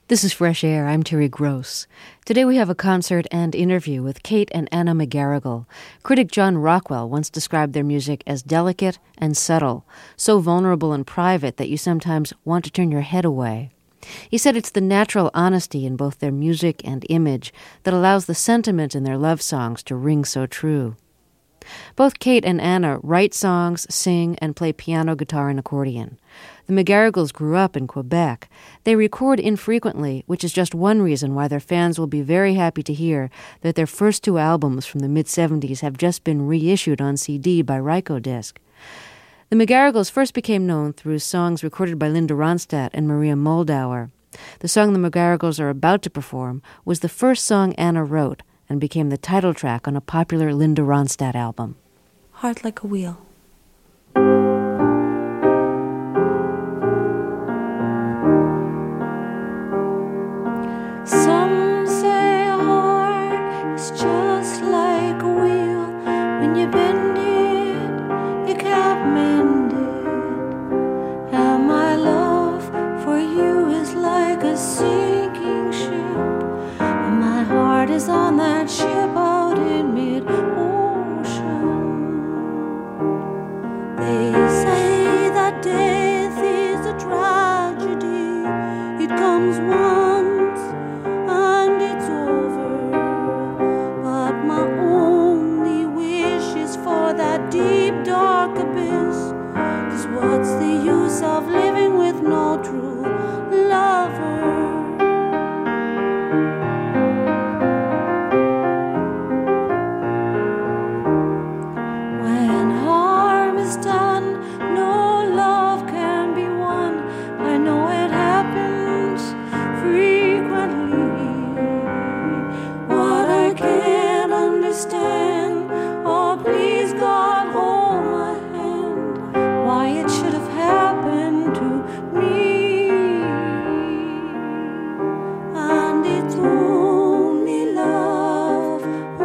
This is Fresh Air. I'm Terry Gross. Today we have a concert and interview with Kate and Anna McGarrigle. Critic John Rockwell once described their music as delicate and subtle, so vulnerable and private that you sometimes want to turn your head away. He said it's the natural honesty in both their music and image that allows the sentiment in their love songs to ring so true. Both Kate and Anna write songs, sing, and play piano, guitar, and accordion. The McGarrigles grew up in Quebec. They record infrequently, which is just one reason why their fans will be very happy to hear that their first two albums from the mid-'70s have just been reissued on CD by Rykodisc. The McGarrigles first became known through songs recorded by Linda Ronstadt and Maria Moldauer. The song the McGarrigles are about to perform was the first song Anna wrote and became the title track on a popular Linda Ronstadt album. Heart Like a Wheel. Some say a heart is just like a wheel. When you bend it, you can't mend it. And my love for you is like a sinking ship. And my heart is on that ship out in mid-ocean. They say that death is a tragedy. It comes once and it's over. But my only wish is for that deep dark abyss. 'Cause what's the use of living with no true lover? When harm is done, no love can be won. I know it happens frequently. What I can't understand, oh please God hold my hand, why it should have happened to me. And it's only love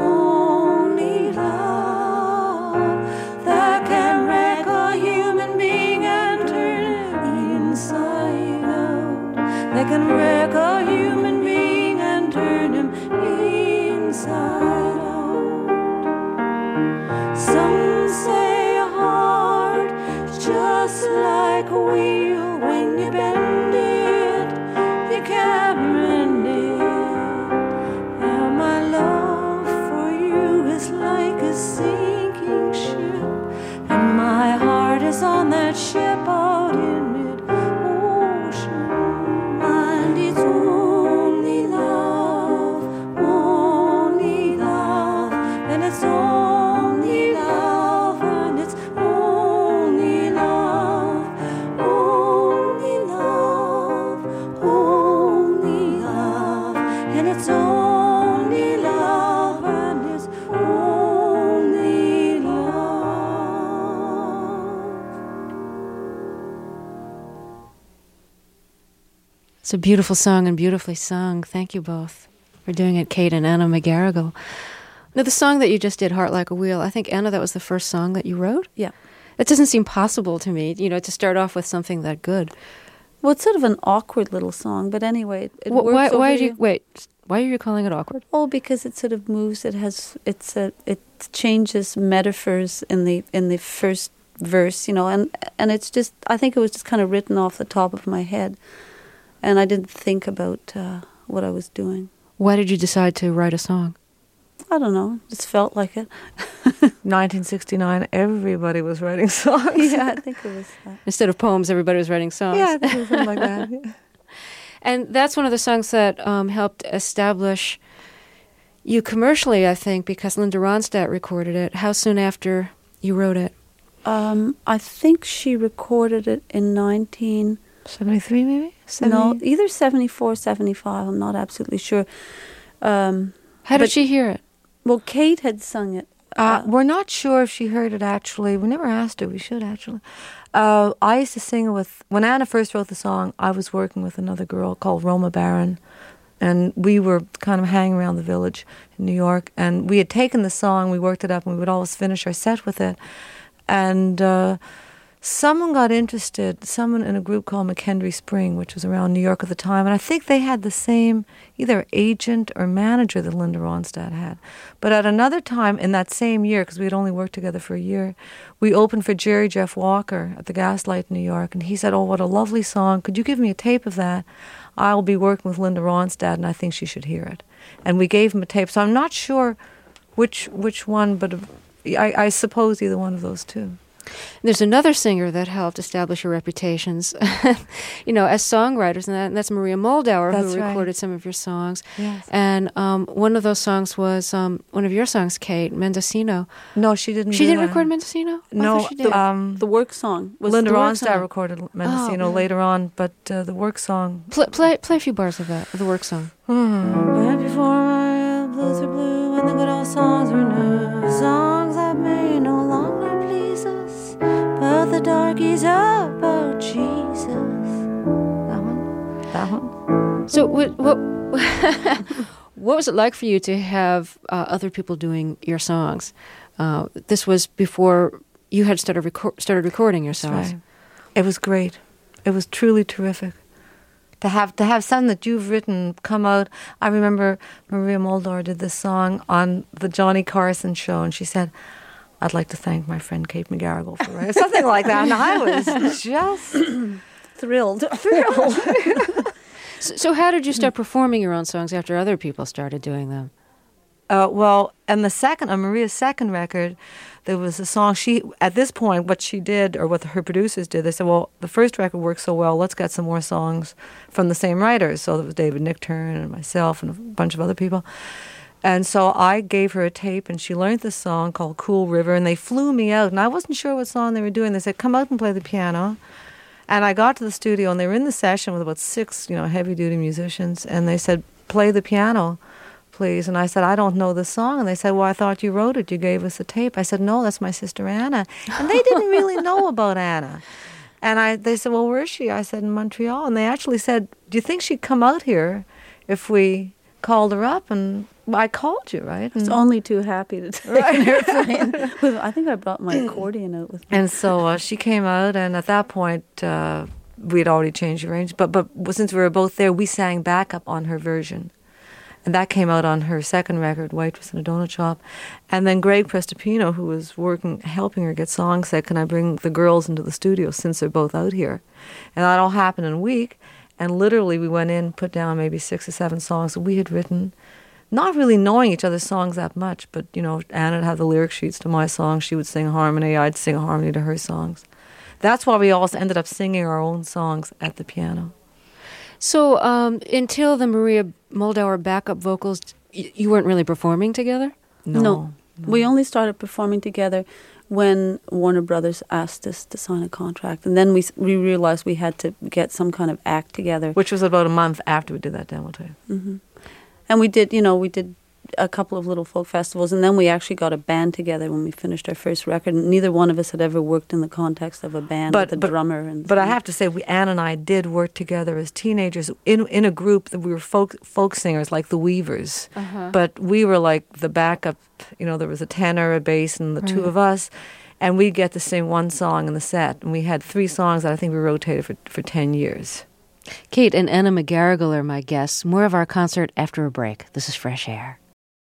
that can wreck a human being and turn him inside out. That can wreck a human being and turn him inside out. Some say a heart is just like a wheel. When you bend it, you can't mend it. And my love for you is like a sinking ship. And my heart is on that ship out in mid-ocean. And it's only love, and it's only love, and it's only love, and it's only love, and it's only love. It's a beautiful song and beautifully sung. Thank you both for doing it, Kate and Anna McGarrigle. Now, the song that you just did, Heart Like a Wheel, I think, Anna, that was the first song that you wrote? Yeah. It doesn't seem possible to me, to start off with something that good. Well, it's sort of an awkward little song, but anyway, it works. Why are you calling it awkward? Oh, because it sort of moves. It changes metaphors in the first verse, and it's just, I think it was just kind of written off the top of my head, and I didn't think about what I was doing. Why did you decide to write a song? I don't know, just felt like it. 1969, everybody was writing songs. Yeah, I think it was that. Instead of poems, everybody was writing songs. Yeah, I think it was something like that. Yeah. And that's one of the songs that helped establish you commercially, I think, because Linda Ronstadt recorded it. How soon after you wrote it? I think she recorded it in 73 maybe? No, either 74, 75, I'm not absolutely sure. How did she hear it? Well, Kate had sung it. We're not sure if she heard it actually. We never asked her. We should actually. I used to sing when Anna first wrote the song, I was working with another girl called Roma Barron, and we were kind of hanging around the village in New York, and we had taken the song, we worked it up, and we would always finish our set with it. And someone got interested, someone in a group called McKendree Spring, which was around New York at the time, and I think they had the same either agent or manager that Linda Ronstadt had. But at another time in that same year, because we had only worked together for a year, we opened for Jerry Jeff Walker at the Gaslight in New York, and he said, "Oh, what a lovely song. Could you give me a tape of that? I'll be working with Linda Ronstadt, and I think she should hear it." And we gave him a tape. So I'm not sure which one, but I suppose either one of those two. There's another singer that helped establish your reputations, as songwriters, and that's Maria Moldauer, who recorded some of your songs. Yes. And one of those songs was one of your songs, Kate, Mendocino. No, she didn't. She didn't record Mendocino? No, I thought she did. The work song was Linda the work Ronstadt song. recorded Mendocino later on, but the work song. Play a few bars of that, of the work song. Right before my blues are blue and the good old songs were new. Songs that may no longer please us, but the darkies about Jesus. That one. So what was it like for you to have other people doing your songs? This was before you had started recording your songs. Right. It was great. It was truly terrific. To have something that you've written come out. I remember Maria Moldauer did this song on the Johnny Carson show, and she said, "I'd like to thank my friend Kate McGarrigle for writing," something like that. And I was just Thrilled. So how did you start performing your own songs after other people started doing them? Well, and on Maria's second record, there was a song at this point, what she did, or what her producers did, they said, well, the first record worked so well, let's get some more songs from the same writers. So there was David Nichtern and myself and a bunch of other people. And so I gave her a tape, and she learned this song called Cool River, and they flew me out, and I wasn't sure what song they were doing. They said, come out and play the piano. And I got to the studio, and they were in the session with about 6, heavy-duty musicians, and they said, play the piano, please. And I said, I don't know the song. And they said, well, I thought you wrote it. You gave us a tape. I said, no, that's my sister Anna. And they didn't really know about Anna. And they said, well, where is she? I said, in Montreal. And they actually said, do you think she'd come out here if we called her up? And I called you, right? I was only too happy to take an airplane. I think I brought my accordion out with me. And so she came out, and at that point, we had already changed the arrangement. But since we were both there, we sang backup on her version. And that came out on her second record, Waitress in a Donut Shop. And then Greg Prestopino, who was helping her get songs, said, can I bring the girls into the studio since they're both out here? And that all happened in a week. And literally we went in, put down maybe 6 or 7 songs that we had written, not really knowing each other's songs that much. But, Anna would have the lyric sheets to my songs. She would sing harmony. I'd sing harmony to her songs. That's why we also ended up singing our own songs at the piano. So until the Maria Moldauer backup vocals, you weren't really performing together? No. We only started performing together when Warner Brothers asked us to sign a contract. And then we realized we had to get some kind of act together. Which was about a month after we did that demo tape. Mm-hmm. And we did a couple of little folk festivals, and then we actually got a band together when we finished our first record. And neither one of us had ever worked in the context of a band with a drummer. But I have to say, Anne and I did work together as teenagers in a group that we were folk singers, like the Weavers. Uh-huh. But we were like the backup. There was a tenor, a bass, and the two of us. And we'd get to sing one song in the set. And we had 3 songs that I think we rotated for 10 years. Kate and Anna McGarrigle are my guests. More of our concert after a break. This is Fresh Air.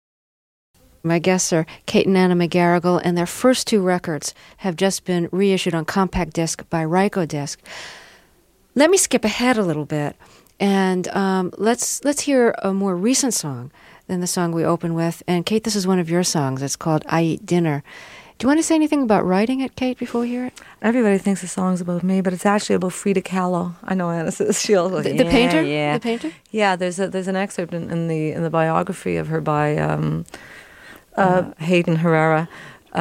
My guests are Kate and Anna McGarrigle, and their first 2 records have just been reissued on compact disc by Rykodisc. Let me skip ahead a little bit, and let's hear a more recent song than the song we open with. And Kate, this is one of your songs. It's called I Eat Dinner. Do you want to say anything about writing it, Kate, before we hear it? Everybody thinks the song's about me, but it's actually about Frida Kahlo. I know Anna says she'll go, the painter. Yeah. The painter. Yeah, there's an excerpt in the biography of her by Hayden Herrera,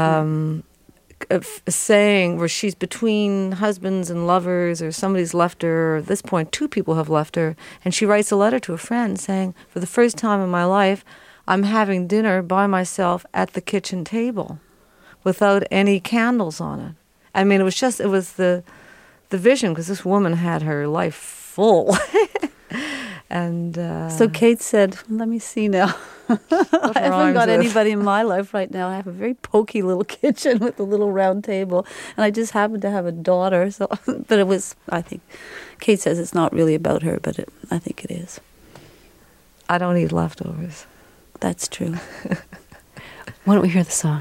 saying where she's between husbands and lovers, or somebody's left her, or at this point 2 people have left her, and she writes a letter to a friend saying, for the first time in my life, I'm having dinner by myself at the kitchen table without any candles on it. I mean, it was the vision, because this woman had her life full. And so Kate said, let me see now. I haven't got anybody in my life right now. I have a very pokey little kitchen with a little round table, and I just happen to have a daughter. So, but it was, I think, Kate says it's not really about her, but I think it is. I don't eat leftovers. That's true. Why don't we hear the song?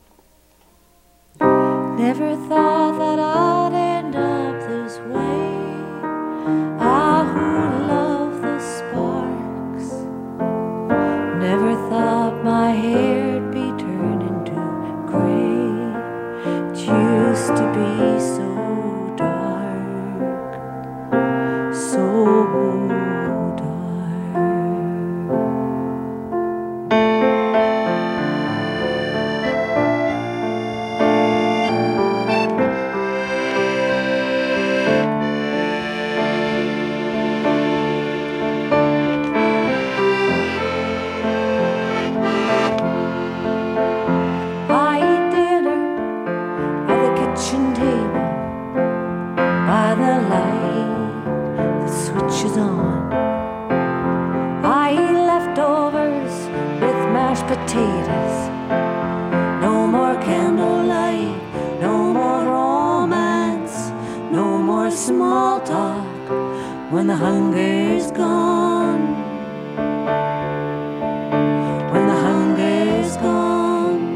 Never thought that I'd end up this way. I who love the sparks. Never thought my hair'd be turned into gray. It used to be so dark, so dark. Potatoes, no more candlelight, no more romance, no more small talk when the hunger's gone. When the hunger's gone,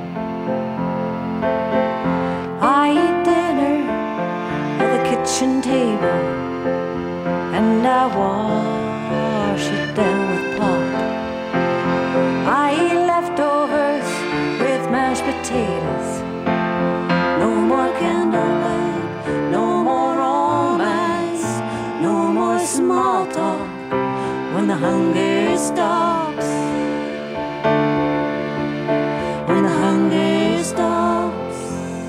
I eat dinner at the kitchen table and I wash it down with pop. I eat leftovers with mashed potatoes. No more candlelight, no more romance, no more small talk when the hunger stops. When the hunger stops.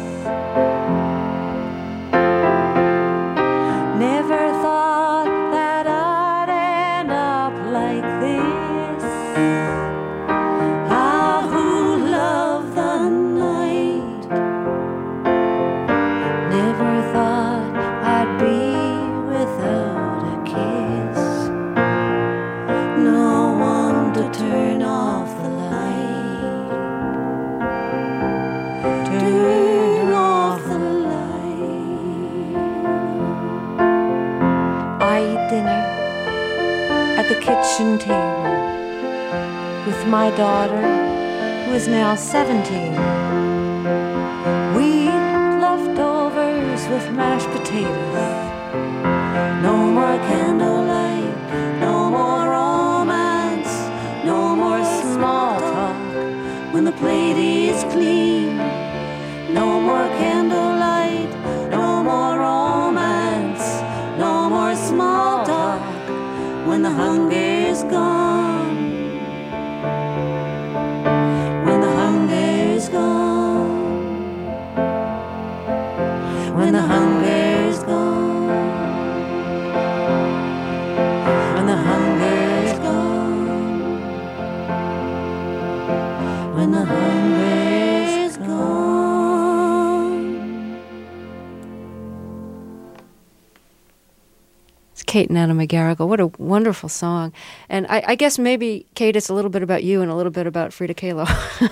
Never thought that I'd end up like this. Kitchen table with my daughter, who is now 17. We eat leftovers with mashed potatoes. No more candlelight, no more romance, no more small talk when the plate is clean. No more candlelight, no more romance, no more small talk when the hunger's gone. When the hunger's gone. When the hunger's gone. When the hunger's gone. When the hunger's gone. Kate and Anna McGarrigle. What a wonderful song. And I guess maybe, Kate, it's a little bit about you and a little bit about Frida Kahlo.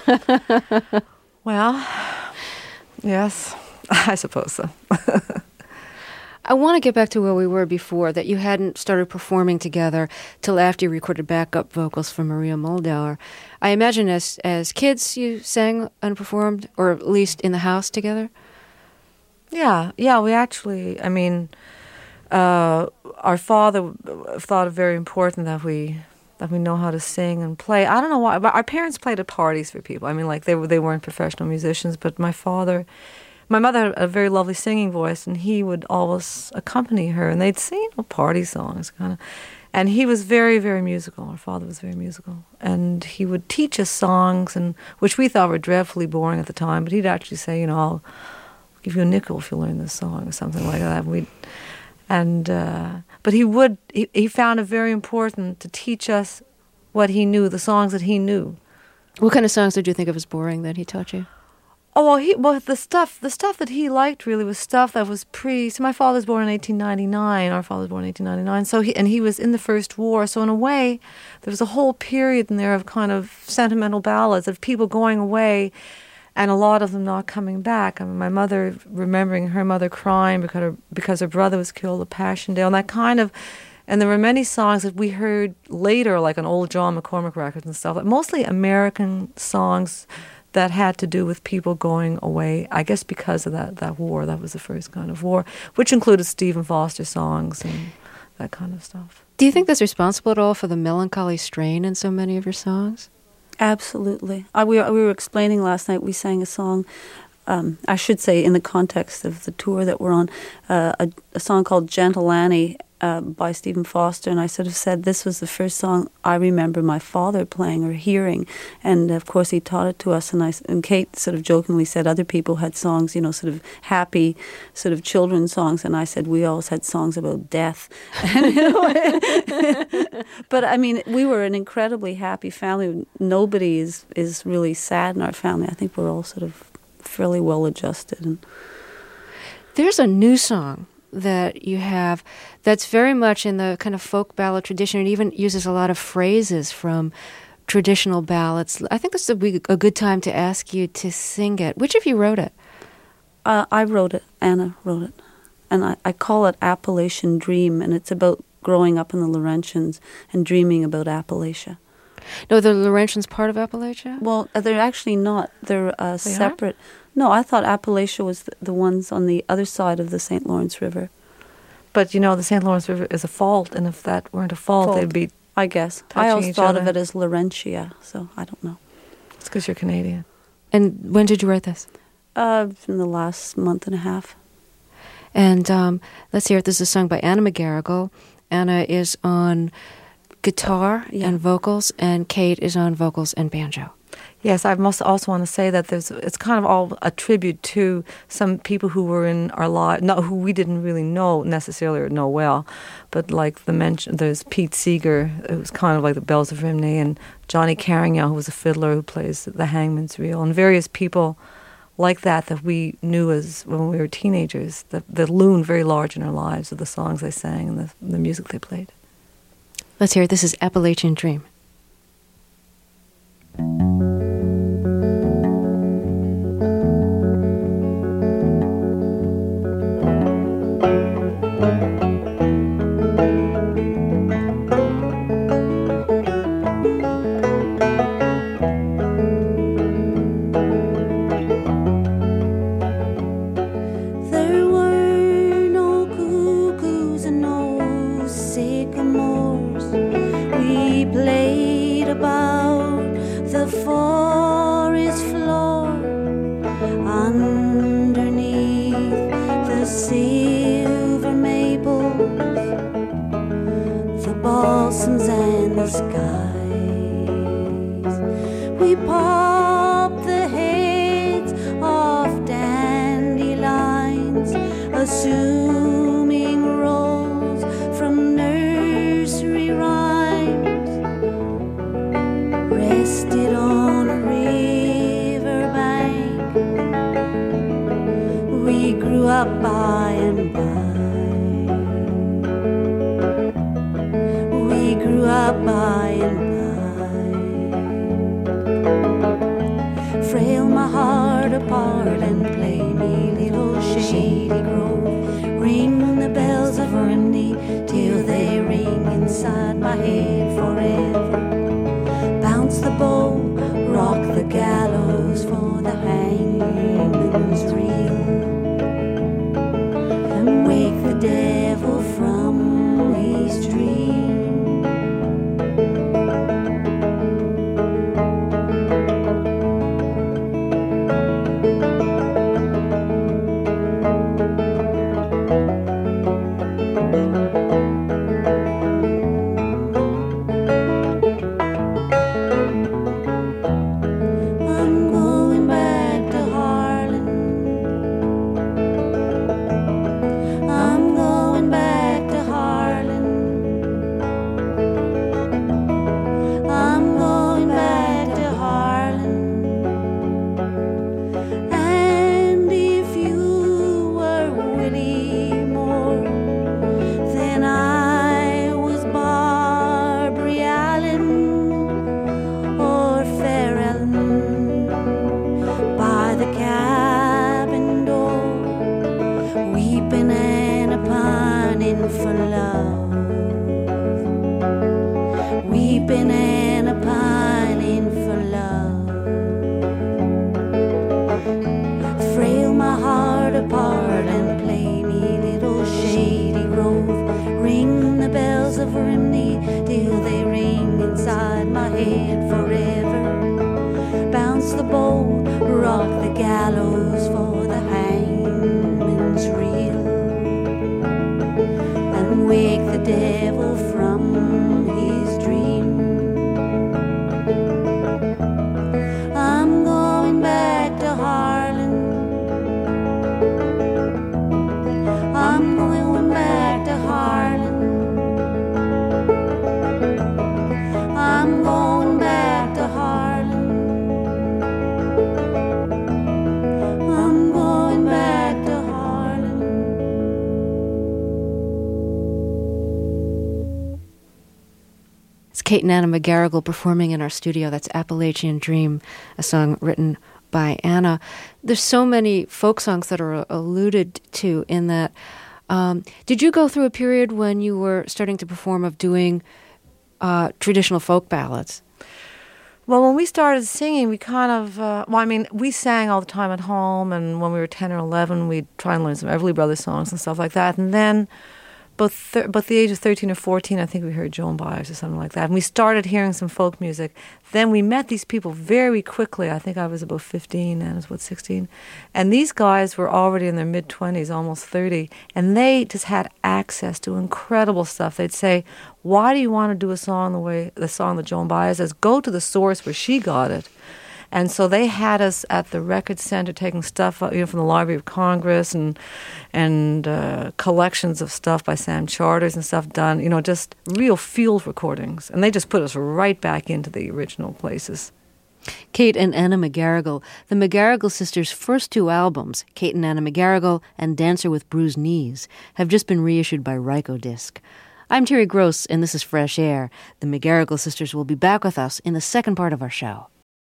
Well, yes, I suppose so. I want to get back to where we were before, that you hadn't started performing together till after you recorded backup vocals for Maria Muldaur. I imagine as kids you sang and performed, or at least in the house together? Yeah, we actually, I mean, our father thought it very important that we know how to sing and play. I don't know why, but our parents played at parties for people. I mean, like they weren't professional musicians, but my mother had a very lovely singing voice, and he would always accompany her, and they'd sing party songs, kind of. And he was very, very musical. Our father was very musical, and he would teach us songs, and which we thought were dreadfully boring at the time. But he'd actually say, I'll give you a nickel if you learn this song, or something like that. But he found it very important to teach us what he knew, the songs that he knew. What kind of songs did you think of as boring that he taught you? Oh the stuff that he liked really was stuff that was pre. So my father was born in 1899. Our father was born in 1899. So he was in the First War. So in a way, there was a whole period in there of kind of sentimental ballads of people going away, and a lot of them not coming back. I mean, my mother remembering her mother crying because her brother was killed at Passchendaele, and that kind of. And there were many songs that we heard later, like on old John McCormack records and stuff, like mostly American songs that had to do with people going away, I guess because of that war. That was the first kind of war, which included Stephen Foster songs and that kind of stuff. Do you think that's responsible at all for the melancholy strain in so many of your songs? Absolutely. We were explaining last night, we sang a song, I should say in the context of the tour that we're on, a song called Gentle Annie, by Stephen Foster, and I sort of said this was the first song I remember my father playing or hearing, and of course he taught it to us, and Kate sort of jokingly said other people had songs, sort of happy sort of children's songs, and I said we always had songs about death. But I mean, we were an incredibly happy family. Nobody is really sad in our family. I think we're all sort of fairly well adjusted. And there's a new song that you have that's very much in the kind of folk ballad tradition. It even uses a lot of phrases from traditional ballads. I think this would be a good time to ask you to sing it. Which of you wrote it? I wrote it. Anna wrote it. And I call it Appalachian Dream, and it's about growing up in the Laurentians and dreaming about Appalachia. No, the Laurentians part of Appalachia? Well, they're actually not. They're separate. No, I thought Appalachia was the ones on the other side of the St. Lawrence River. But, the St. Lawrence River is a fault, and if that weren't a fault, they'd be I guess. I always thought of it as Laurentia, so I don't know. It's because you're Canadian. And when did you write this? In the last month and a half. And let's hear it. This is a song by Anna McGarrigle. Anna is on guitar and vocals, and Kate is on vocals and banjo. Yes, I must also want to say that it's kind of all a tribute to some people who were in our lives, who we didn't really know necessarily or know well, but like there's Pete Seeger, who was kind of like the Bells of Rimney, and Johnny Carignan, who was a fiddler who plays the hangman's reel, and various people like that we knew as when we were teenagers, that loomed very large in our lives of the songs they sang and the music they played. Let's hear it. This is Appalachian Dream. head forever. Bounce the bow, rock the gallows for the hangman's reel, and wake the devil from his dream. I'm going back to Harlan. I'm going back to Harlan. I'm going back to Harlan. I'm going back to Harlan. It's Kate and Anna McGarrigle performing in our studio. That's Appalachian Dream, a song written by Anna. There's so many folk songs that are alluded to in that. Did you go through a period when you were starting to perform of doing traditional folk ballads? Well, when we started singing, we kind of, we sang all the time at home, and when we were 10 or 11, we'd try and learn some Everly Brothers songs and stuff like that. And then, both the age of 13 or 14, I think we heard Joan Baez or something like that. And we started hearing some folk music. Then we met these people very quickly. I think I was about 15, and I was about 16. And these guys were already in their mid-20s, almost 30. And they just had access to incredible stuff. They'd say, why do you want to do a song the song that Joan Baez says? Go to the source where she got it. And so they had us at the record center taking stuff from the Library of Congress and collections of stuff by Sam Charters and stuff done, just real field recordings. And they just put us right back into the original places. Kate and Anna McGarrigle, the McGarrigle sisters' first two albums, Kate and Anna McGarrigle and Dancer with Bruised Knees, have just been reissued by Rykodisc. I'm Terry Gross, and this is Fresh Air. The McGarrigle sisters will be back with us in the second part of our show.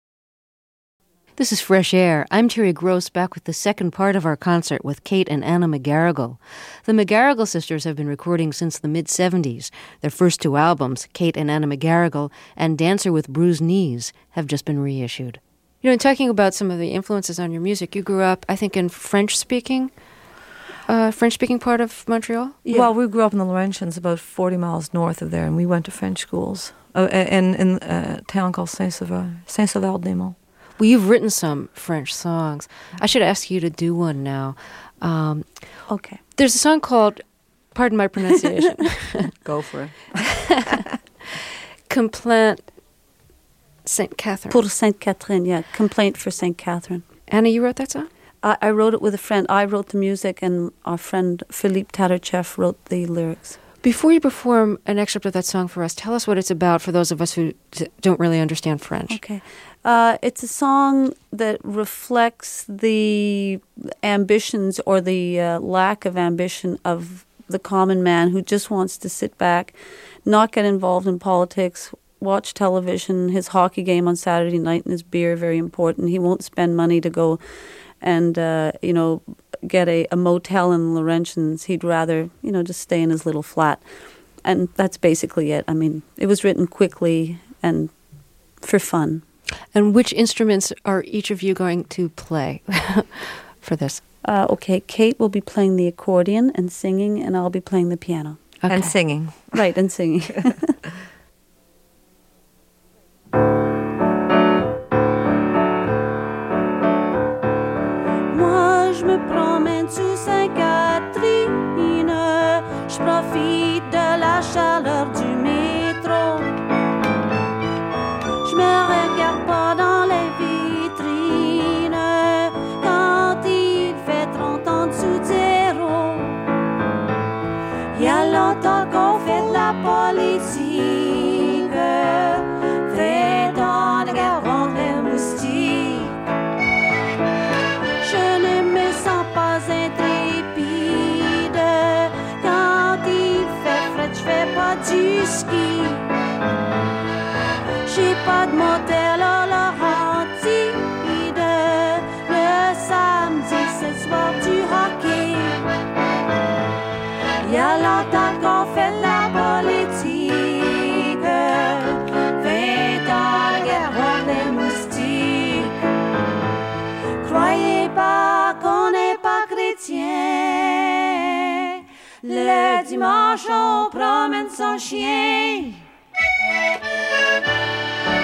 This is Fresh Air. I'm Terry Gross, back with the second part of our concert with Kate and Anna McGarrigle. The McGarrigle sisters have been recording since the mid-'70s. Their first two albums, Kate and Anna McGarrigle and Dancer with Bruised Knees, have just been reissued. In talking about some of the influences on your music, you grew up, I think, in French-speaking part of Montreal? Yeah. Well, we grew up in the Laurentians, about 40 miles north of there, and we went to French schools in a town called Saint-Sauveur-des-Monts. Well, you've written some French songs. I should ask you to do one now. Okay. There's a song called, pardon my pronunciation. Go for it. Complaint Saint Catherine. Pour Saint Catherine, yeah. Complaint for Saint Catherine. Anna, you wrote that song? I wrote it with a friend. I wrote the music, and our friend Philippe Tatarchev wrote the lyrics. Before you perform an excerpt of that song for us, tell us what it's about for those of us who don't really understand French. Okay. It's a song that reflects the ambitions or the lack of ambition of the common man who just wants to sit back, not get involved in politics, watch television, his hockey game on Saturday night and his beer, very important. He won't spend money to go and, get a motel in Laurentians. He'd rather, just stay in his little flat. And that's basically it. I mean, it was written quickly and for fun. And which instruments are each of you going to play for this? Okay, Kate will be playing the accordion and singing, and I'll be playing the piano. Okay. And singing. Right, and singing. Moi, je me promène sous Sainte-Catherine. Je profite de la chaleur du métro. Je me regarde pas dans les vitrines quand il fait 30 ans dessous de zéro. Il y a longtemps qu'on fait de la politique, fait dans la guerre contre les moustiques. Je ne me sens pas intrépide quand il fait frais, je fais pas du ski. J'ai pas de motel à Laurentide. Le samedi, c'est le soir du hockey. Il y a longtemps qu'on fait de la politique, 20 ans la guerre contre les moustiques. Croyez pas qu'on n'est pas chrétien. Le dimanche, on promène son chien.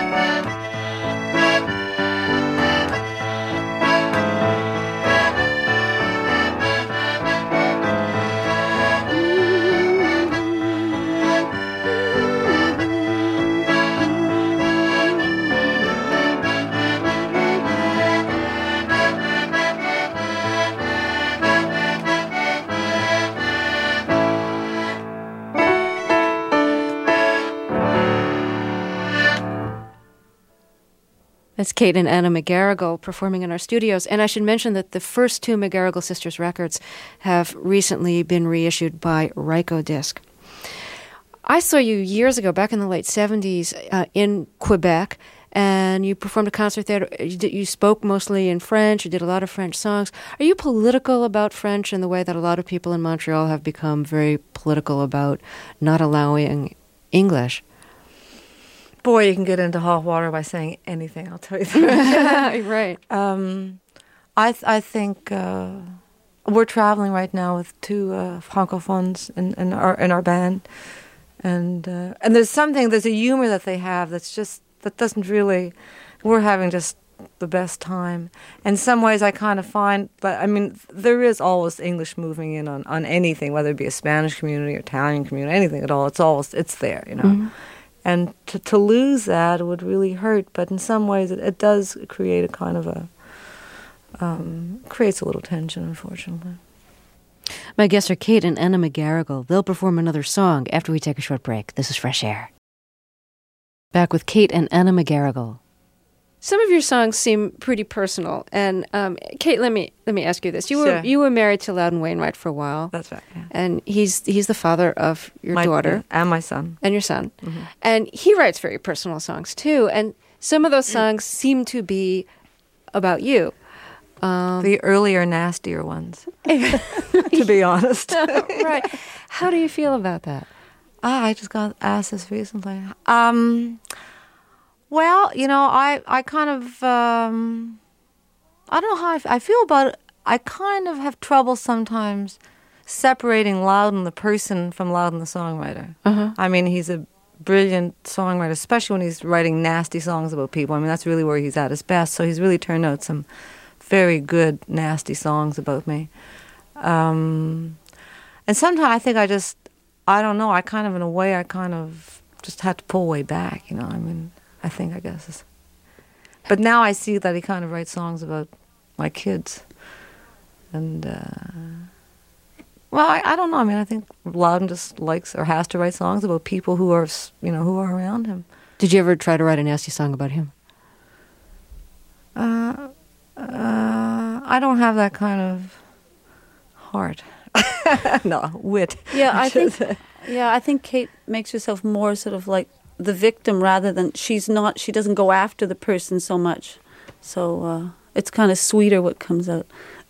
That's Kate and Anna McGarrigle performing in our studios. And I should mention that the first two McGarrigle Sisters records have recently been reissued by Rykodisc. I saw you years ago, back in the late 70s, in Quebec, and you performed a concert there. You spoke mostly in French. You did a lot of French songs. Are you political about French in the way that a lot of people in Montreal have become very political about not allowing English? Boy, you can get into hot water by saying anything, I'll tell you that. Right. I think we're traveling right now with two francophones in our band, and there's a humor that they have that doesn't really. We're having just the best time. In some ways, I kind of find, but I mean, there is always English moving in on anything, whether it be a Spanish community or Italian community, anything at all. It's there, you know. Mm-hmm. And to lose that would really hurt, but in some ways it does create a kind of creates a little tension, unfortunately. My guests are Kate and Anna McGarrigle. They'll perform another song after we take a short break. This is Fresh Air. Back with Kate and Anna McGarrigle. Some of your songs seem pretty personal, and Kate, let me ask you this: you were married to Loudon Wainwright for a while. That's right. Yeah. And he's the father of your daughter and my son, and your son, mm-hmm. And he writes very personal songs too. And some of those songs seem to be about you. The earlier, nastier ones, to be honest. Right? How do you feel about that? I just got asked this recently. Well, you know, I kind of, I don't know how I feel about it. I kind of have trouble sometimes separating Loudon the person from Loudon the songwriter. Uh-huh. I mean, he's a brilliant songwriter, especially when he's writing nasty songs about people. I mean, that's really where he's at his best. So he's really turned out some very good, nasty songs about me. And sometimes I think I don't know, in a way, I kind of just had to pull way back, you know, I mean... I guess. But now I see that he kind of writes songs about my kids. And, I don't know. I mean, I think Loudon just likes or has to write songs about people who are around him. Did you ever try to write a nasty song about him? I don't have that kind of heart. No, wit. Yeah, I think Kate makes herself more sort of like the victim rather than she doesn't go after the person so much. So it's kind of sweeter what comes out.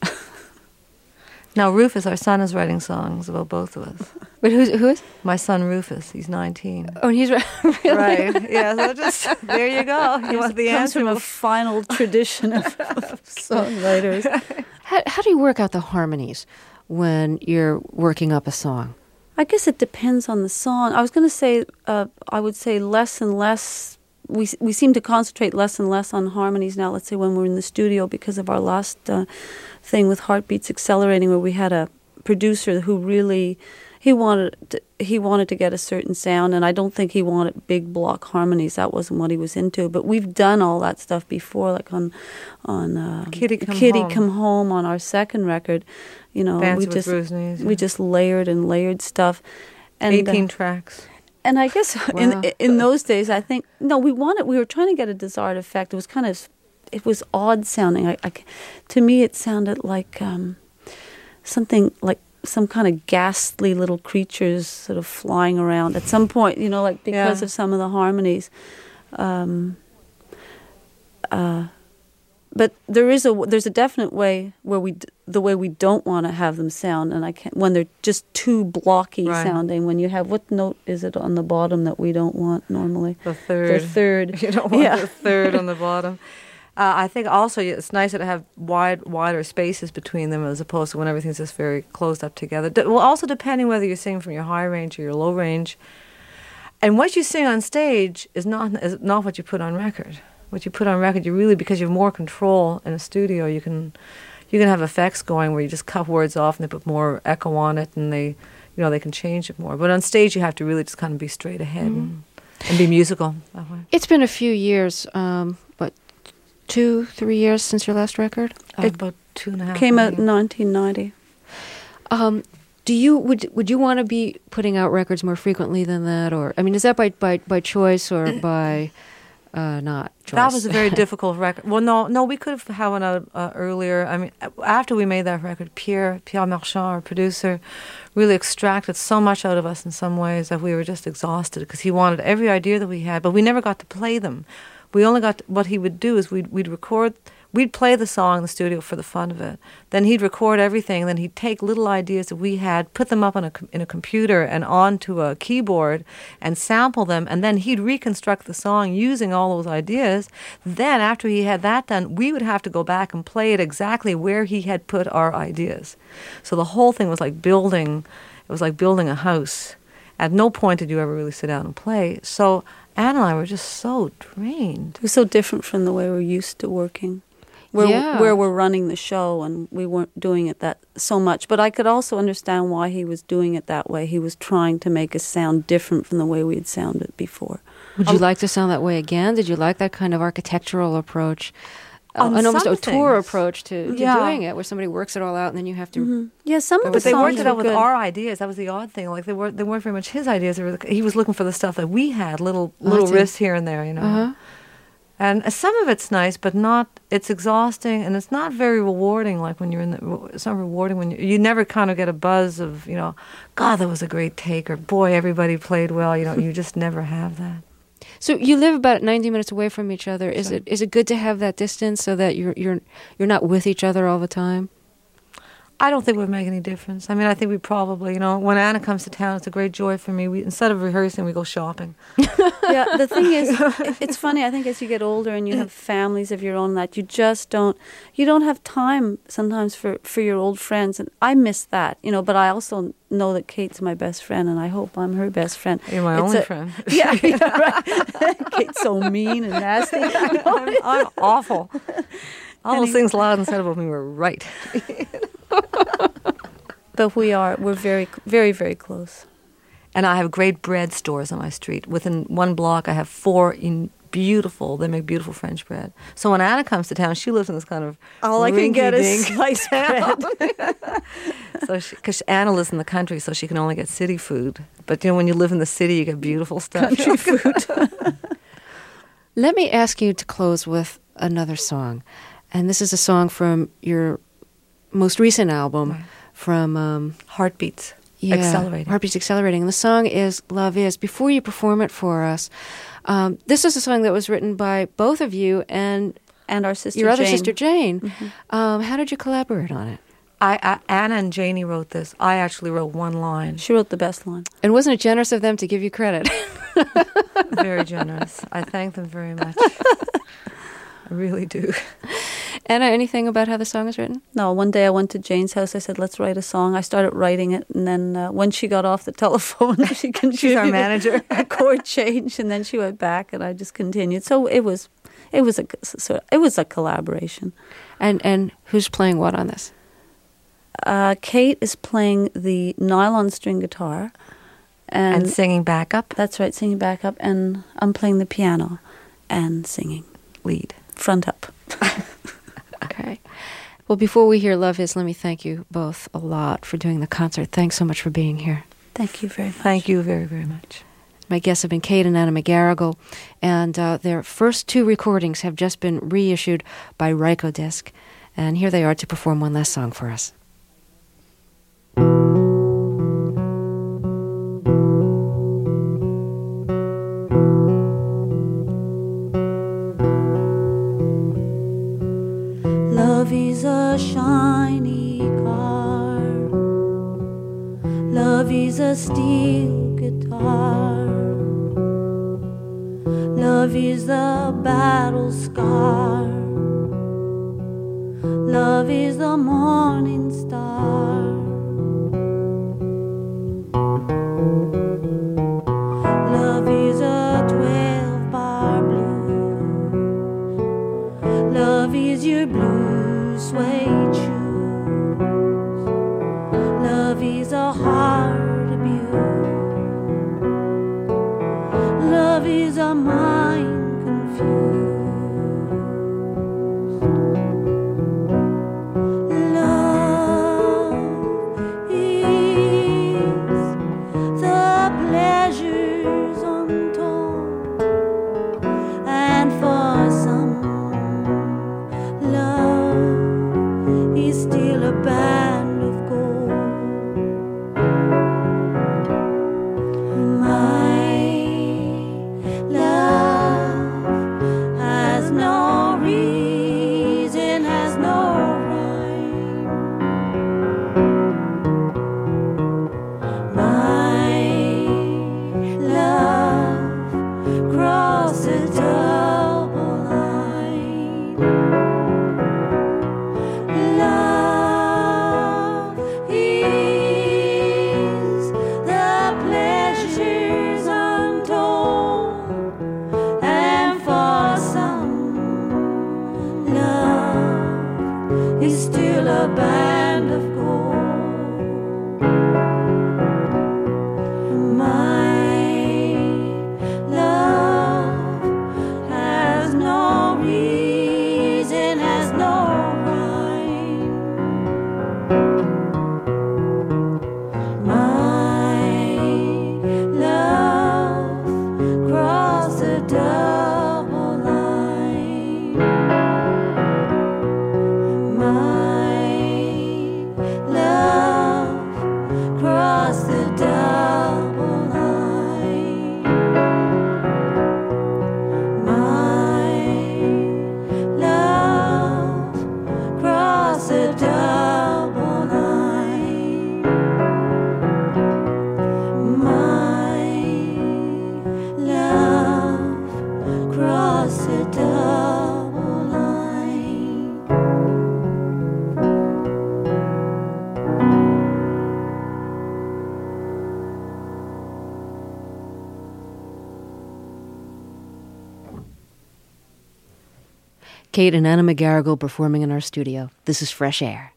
Now Rufus, our son, is writing songs about both of us. But who is? My son Rufus. He's 19. Oh, and he's really? Right. Yeah, so just, there you go. He wants the answer. Comes from a final tradition of songwriters. How do you work out the harmonies when you're working up a song? I guess it depends on the song. I was going to say, I would say less and less. We seem to concentrate less and less on harmonies now, let's say when we're in the studio, because of our last thing with Heartbeats Accelerating, where we had a producer who really, he wanted to get a certain sound, and I don't think he wanted big block harmonies. That wasn't what he was into. But we've done all that stuff before, like on Kitty Come Home on our second record. You know, we just layered and layered stuff. And 18 tracks. And I guess wow. in those days, I think, no, we were trying to get a desired effect. It was odd sounding. To me, it sounded like something like some kind of ghastly little creatures sort of flying around at some point, you know, like because of some of the harmonies. But there's a definite way where the way we don't want to have them sound, and when they're just too blocky sounding. When you have, what note is it on the bottom that we don't want normally? The third. The third. You don't want the third on the bottom. I think also it's nicer to have wider spaces between them as opposed to when everything's just very closed up together. Well, also depending whether you're singing from your high range or your low range, and what you sing on stage is not what you put on record. What you put on record, because you have more control in a studio, you can have effects going where you just cut words off and they put more echo on it, and they can change it more. But on stage, you have to really just kind of be straight ahead and be musical that way. It's been a few years, 2-3 years since your last record? About 2.5. Came out in 1990. Would you want to be putting out records more frequently than that, or I mean, is that by choice or by not choice? That was a very difficult record. Well, no, we could have had one out earlier. I mean, after we made that record, Pierre Marchand, our producer, really extracted so much out of us in some ways that we were just exhausted because he wanted every idea that we had, but we never got to play them. We only got what he would do is we'd play the song in the studio for the fun of it. Then he'd record everything, and then he'd take little ideas that we had, put them up in a computer and onto a keyboard and sample them, and then he'd reconstruct the song using all those ideas. Then after he had that done, we would have to go back and play it exactly where he had put our ideas. So the whole thing was like building a house. At no point did you ever really sit down and play. So Anne and I were just so drained. It was so different from the way we're used to working, where we're running the show, and we weren't doing it that so much. But I could also understand why he was doing it that way. He was trying to make us sound different from the way we had sounded before. Would you like to sound that way again? Did you like that kind of architectural approach? An almost auteur approach to doing it, where somebody works it all out and then you have to... Mm-hmm. Yeah, some of the But they worked it out with good. our ideas. That was the odd thing. Like they weren't very much his ideas. He was looking for the stuff that we had, little risks here and there, you know. Uh-huh. And some of it's nice, but not. It's exhausting, and it's not very rewarding. Like when you're it's not rewarding when you never kind of get a buzz of, you know, God, that was a great take, or boy, everybody played well. You know, you just never have that. So you live about 90 minutes away from each other. Is it good to have that distance so that you're not with each other all the time? I don't think it would make any difference. I mean, I think we probably, you know, when Anna comes to town, it's a great joy for me. Instead of rehearsing, we go shopping. Yeah, the thing is, it's funny, I think as you get older and you have families of your own, that you don't have time sometimes for your old friends. And I miss that, you know, but I also know that Kate's my best friend, and I hope I'm her best friend. You're my only friend. Yeah, right. Kate's so mean and nasty. I'm awful. All those things loud and said about me were right. But we're very, very, very close. And I have great bread stores on my street. Within one block, I have 4 they make beautiful French bread. So when Anna comes to town, she lives in this kind of all I can get is sliced bread. So because Anna lives in the country, so she can only get city food. But you know, when you live in the city, you get beautiful stuff. Country food. Let me ask you to close with another song. And this is a song from your most recent album, right, from... Heartbeats. Yeah, Accelerating. Heartbeats Accelerating. And the song is Love Is. Before you perform it for us, this is a song that was written by both of you and our sister your other Jane. sister Jane. Mm-hmm. How did you collaborate on it? Anna and Janie wrote this. I actually wrote one line. She wrote the best line. And wasn't it generous of them to give you credit? Very generous. I thank them very much. I really do. Anna, anything about how the song is written? No, one day I went to Jane's house. I said, let's write a song. I started writing it, and then when she got off the telephone, she contributed. She's our manager. A chord change, and then she went back, and I just continued. So it was a collaboration. And who's playing what on this? Kate is playing the nylon string guitar. And singing backup? That's right, singing backup. And I'm playing the piano and singing. Lead. Front up. Okay. Well, before we hear Love Is, let me thank you both a lot for doing the concert. Thanks so much for being here. Thank you very much. Thank you very, very much. My guests have been Kate and Anna McGarrigle, and their first 2 recordings have just been reissued by Rykodisc. And here they are to perform one last song for us. Love is a shiny car. Love is a steel guitar. Love is the battle scar. Love is the morning star. Love is a 12-bar blues. Love is your blue suede shoes. Love is a heart abuse. Love is a mind confused. Love is the pleasures untold and the double line. Love is the pleasures untold, and for some, love is still a band of gold. Kate and Anna McGarrigle performing in our studio. This is Fresh Air.